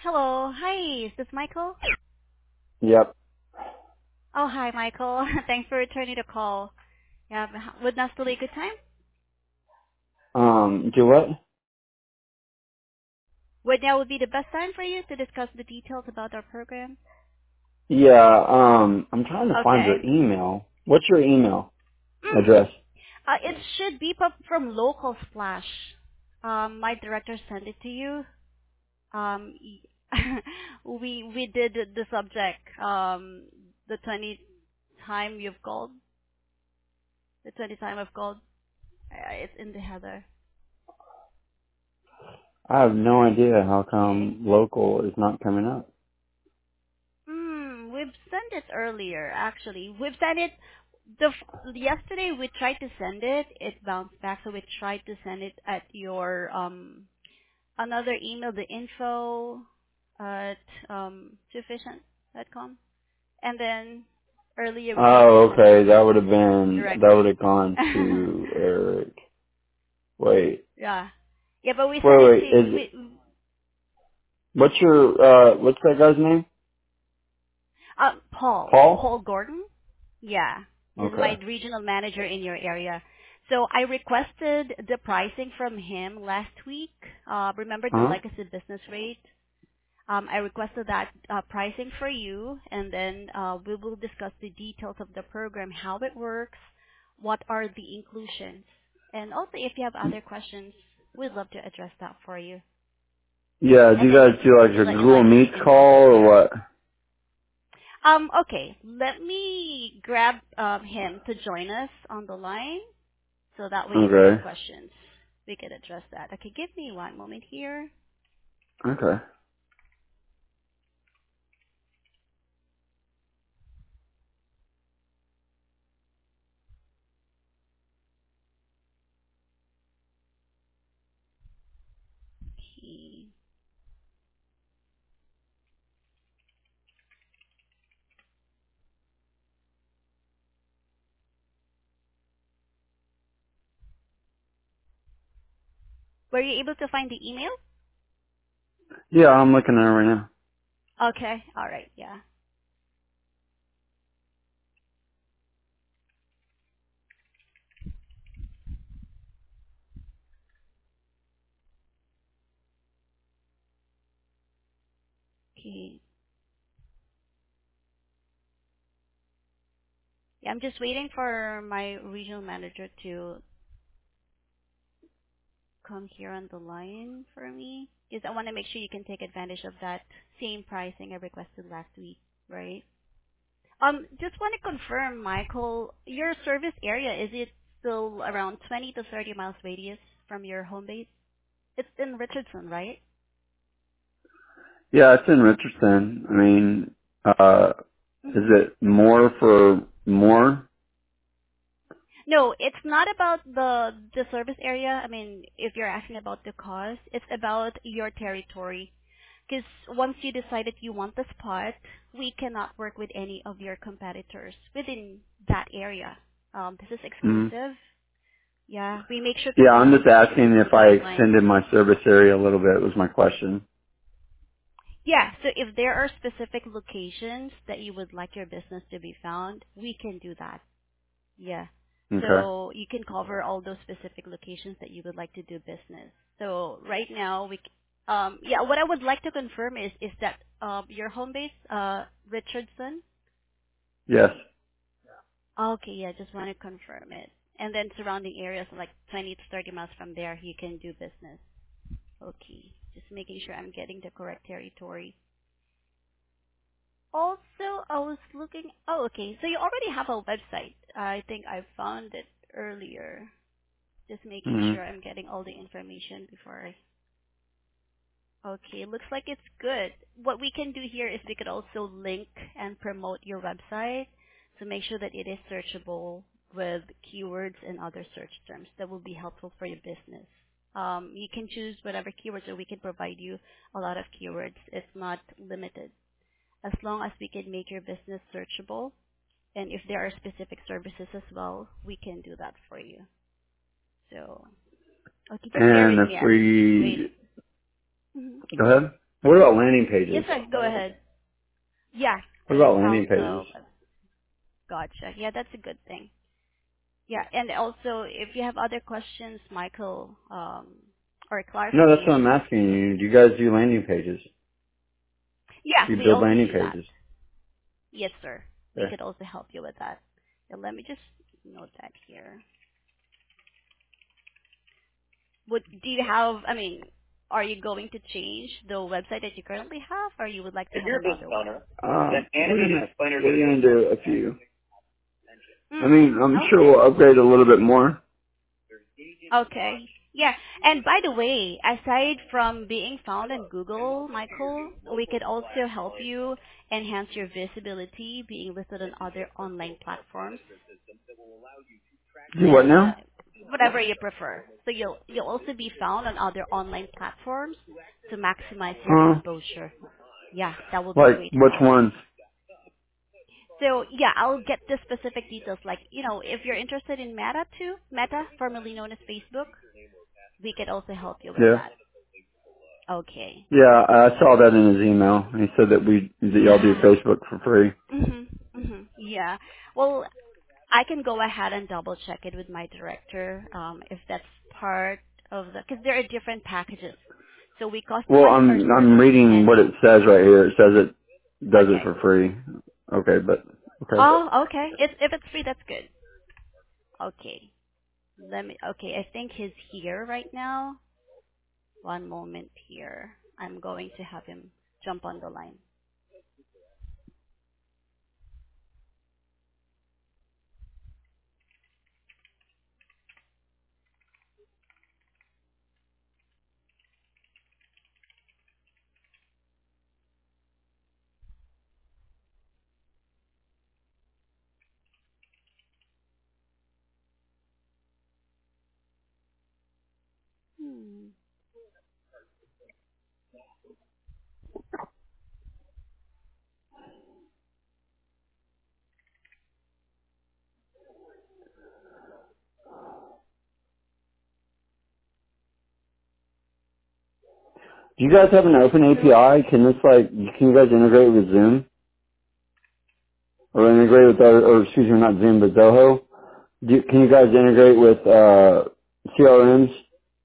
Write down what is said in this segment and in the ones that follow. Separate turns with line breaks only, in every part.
Hello. Hi, is this Michael?
Yep.
Oh, hi, Michael. Thanks for returning the call. Yeah, would now still be a good time?
Do what?
Would now would be the best time for you to discuss the details about our program?
Yeah, I'm trying to find your
Okay.
email. What's your email
Mm.
address?
It should be from Local Splash. My director sent it to you. We did the subject. The 20 time you've called. The 20 time I've called. It's in the header.
I have no idea how
Okay.
come local is not coming up.
We've sent it earlier, actually. We've sent it yesterday. We tried to send it. It bounced back, so we tried to send it at your another email, the info at sufficient.com. And then earlier we tried to
Oh,
send it
okay. That would
directly.
have gone to Eric. Wait.
Yeah, yeah, but we sent it
Wait,
to
what's that guy's name? Paul?
Paul Gordon. Yeah, he's my
Okay.
regional manager in your area. So I requested the pricing from him last week. Remember the
Huh?
legacy business rate? I requested that pricing for you, and then we will discuss the details of the program, how it works, what are the inclusions, and also if you have other questions, we'd love to address that for you.
Yeah, do
And
you
then
guys do like
we'll
a
let you know
Google
like
Meet
the info
call
from
or
there.
what?
Okay, let me grab him to join us on the line, so that way if you have
Okay.
questions, we can address that. Okay, give me one moment here.
Okay.
Okay. Were you able to find the email?
Yeah, I'm looking at it right now.
Okay, all right, yeah. Okay. Yeah, I'm just waiting for my regional manager to come here on the line for me, because I want to make sure you can take advantage of that same pricing I requested last week, right? Just want to confirm, Michael, your service area, is it still around 20 to 30 miles radius from your home base? It's in Richardson, right?
Yeah, it's in Richardson. I mean, is
Mm-hmm.
it more for more?
No, it's not about the service area. I mean, if you're asking about the cost, it's about your territory. Because once you decide that you want the spot, we cannot work with any of your competitors within that area. This is
hmm
exclusive. Yeah, we make sure to
Yeah,
do
I'm
this
just asking if I
guideline.
extended my service area a little bit was my question.
Yeah, so if there are specific locations that you would like your business to be found, we can do that. Yeah.
Okay.
So you can cover all those specific locations that you would like to do business. So right now yeah, what I would like to confirm is that your home base, Richardson.
Yes.
Okay, yeah, just want to confirm it. And then surrounding areas like 20 to 30 miles from there, you can do business. Okay, just making sure I'm getting the correct territory. Also, I was looking. Oh, okay. So you already have a website. I think I found it earlier. Just making
hmm
sure I'm getting all the information before I. Okay, looks like it's good. What we can do here is we could also link and promote your website to make sure that it is searchable with keywords and other search terms that will be helpful for your business. You can choose whatever keywords, or we can provide you a lot of keywords. It's not limited. As long as we can make your business searchable, and if there are specific services as well, we can do that for you. So, okay, just bear
And
with me.
if
I'm just
we
waiting. Mhm.
go ahead. What about landing
Yes,
pages?
sir. Go ahead. Yeah,
What
we
about landing
found
pages?
the. Gotcha. Yeah, that's a good thing. Yeah, and also if you have other questions, Michael, or
No, that's what I'm
clarifications,
asking you. Do you guys do landing pages?
yeah,
Do you
we
build
also
landing
do that.
pages?
Yes, sir. We
Okay.
could also help you with that. So let me just note that here. Do you have, I mean, are you going to change the website that you currently have, or you would like to
If
have
you're a
another
business
one?
owner, we're gonna do a few. I mean, I'm
Mm-hmm.
sure
Okay.
we'll upgrade a little bit more.
Okay. Yeah. And by the way, aside from being found in Google, Michael, we could also help you enhance your visibility, being listed on other online platforms.
Do what
So
now?
whatever you prefer. So you'll also be found on other online platforms to maximize your
Huh?
exposure. Yeah, that will be
Like
great
which
help.
ones?
So yeah, I'll get the specific details. Like, if you're interested in Meta too, Meta, formerly known as Facebook, we could also help you with
Yeah.
that. Okay.
Yeah, I saw that in his email. He said that y'all do
Yeah.
Facebook for free.
Yeah. Well, I can go ahead and double check it with my director, if that's part of the, because there are different packages. So we
Well,
customize our
I'm
service
reading what
depending.
it says right here. It says it does it
Okay.
for free. Okay, but okay.
Oh, okay. If it's free, that's good. Okay. Okay, I think he's here right now. One moment here. I'm going to have him jump on the line. Hmm.
Do you guys have an open API? Can you guys integrate with Zoom or integrate with or excuse me, not Zoom, but Zoho? Can you guys integrate with CRMs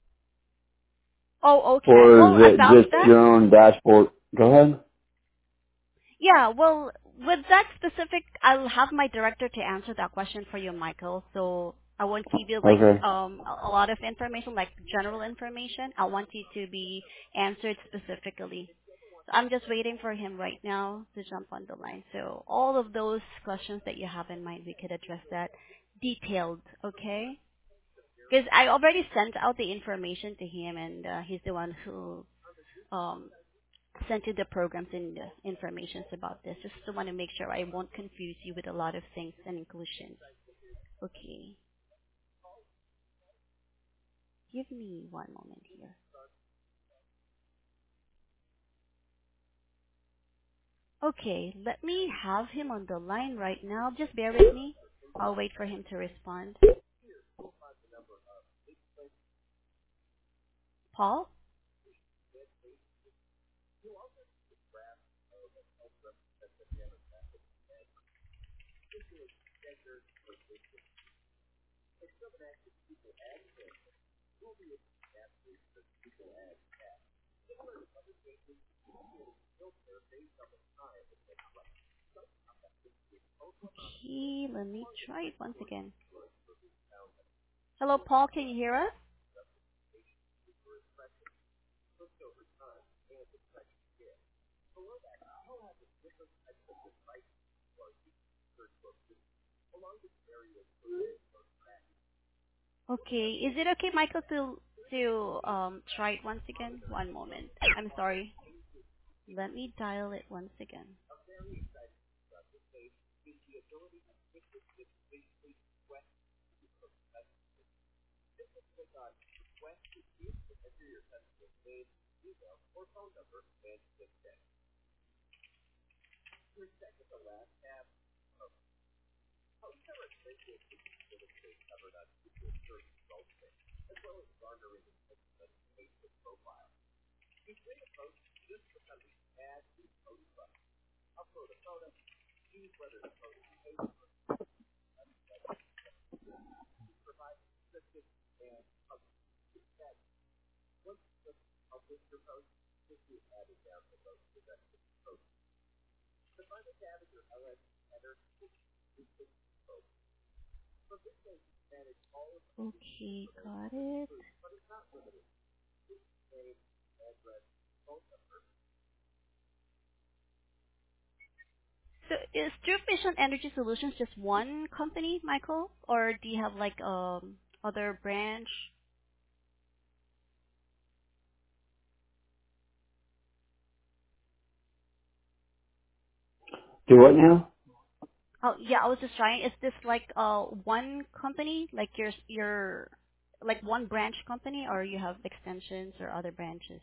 Oh, okay.
or
Well,
is it
about
just
that,
your own dashboard? Go ahead.
yeah, well, with that specific, I'll have my director to answer that question for you, Michael. So I won't give you like
Okay.
a lot of information, like general information. I want you to be answered specifically. So I'm just waiting for him right now to jump on the line. So all of those questions that you have in mind, we could address that detailed, okay? Because I already sent out the information to him, and he's the one who um, sent you the programs and the informations about this. Just to want to make sure I won't confuse you with a lot of things and inclusions. Okay, give me one moment here. Okay, let me have him on the line right now. Just bear with me. I'll wait for him to respond. Paul? Okay, let me try it once again. Hello, Paul, can you hear us? Okay, is it okay, Michael, to try it once again? One moment. I'm sorry. Let me dial it once again. Okay, got it. So is True Vision Energy Solutions just one company, Michael, or do you have like other branch?
Do what now?
Oh yeah, I was just trying. Is this like one company, like your like one branch company, or you have extensions or other branches?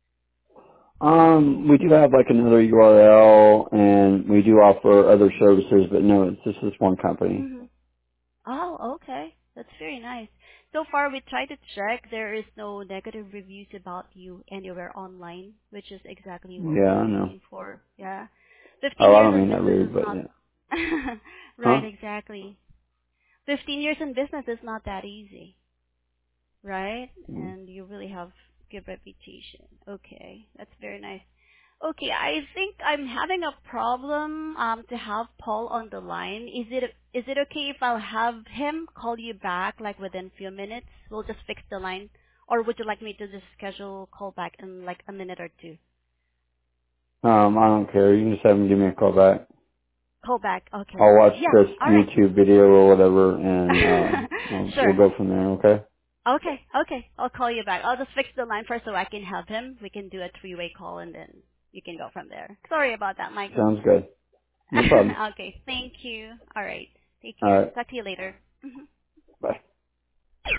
We do have like another URL, and we do offer other services, but no, it's just this one company.
Mm-hmm. Oh, okay. That's very nice. So far, we tried to check. There is no negative reviews about you anywhere online, which is exactly what
Yeah,
we're
I know.
looking for. Yeah. 15
Oh, I
years
don't
in
mean that
business
rude,
is
but
not...
yeah.
Right,
Huh?
exactly. 15 years in business is not that easy, right?
Mm.
And you really have good reputation. Okay, that's very nice. Okay, I think I'm having a problem to have Paul on the line. Is it okay if I'll have him call you back like within few minutes? We'll just fix the line. Or would you like me to just schedule call back in like a minute or two?
I don't care. You can just have them give me a call back.
Call back. Okay.
I'll watch
Yeah.
this
All right.
YouTube video or whatever, and we'll
Sure.
go from there. Okay?
Okay. Okay. I'll call you back. I'll just fix the line first so I can have him. We can do a three-way call and then you can go from there. Sorry about that, Michael.
Sounds good. No problem.
Okay. Thank you. All right. Take
All
care.
right.
Talk to you later. Mhm.